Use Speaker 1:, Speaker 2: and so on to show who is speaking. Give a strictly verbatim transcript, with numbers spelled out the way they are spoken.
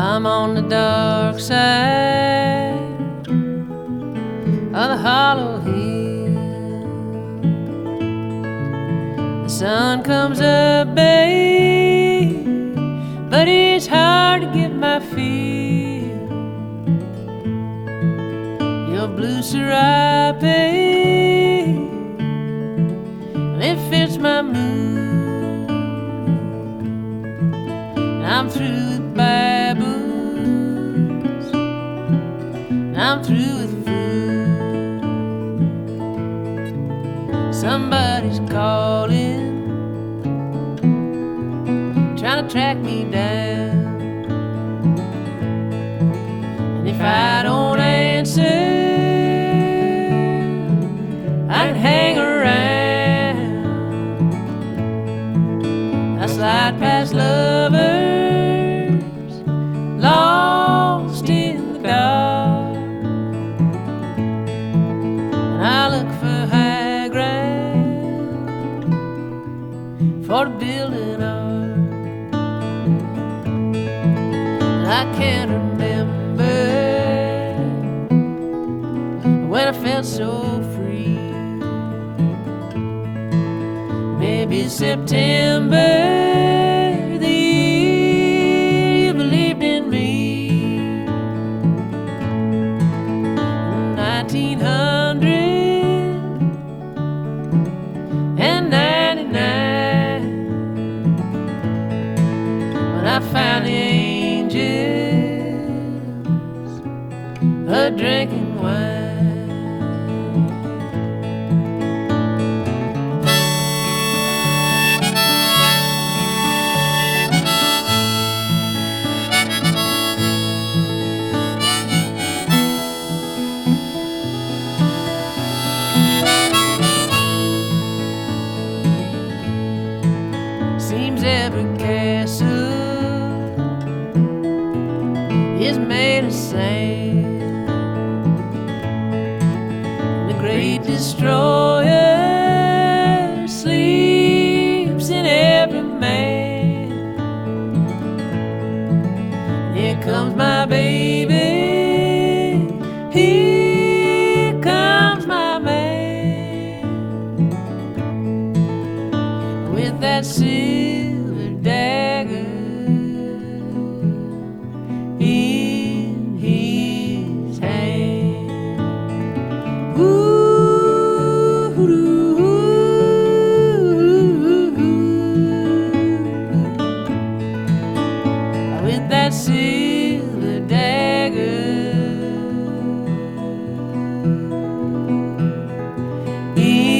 Speaker 1: I'm on the dark side of the hollow hill. The sun comes up, babe, but it's hard to get my feel. Your blue serape, it fits my mood. I'm through with baboons, I'm through with food. Somebody's calling, trying to track me down. And if I don't answer, I can hang around. I slide past lovers lost in the dark, and I look for high ground for the building art. And I can't remember when I felt so free. Maybe September, the year you believed in me. nineteen ninety-nine, when I found the angels a drinking wine. Seems every castle is made of sand. The great destroyer sleeps in every man. Here comes my baby, here comes my man, with that silver dagger in his hand. Ooh, ooh, with that silver dagger in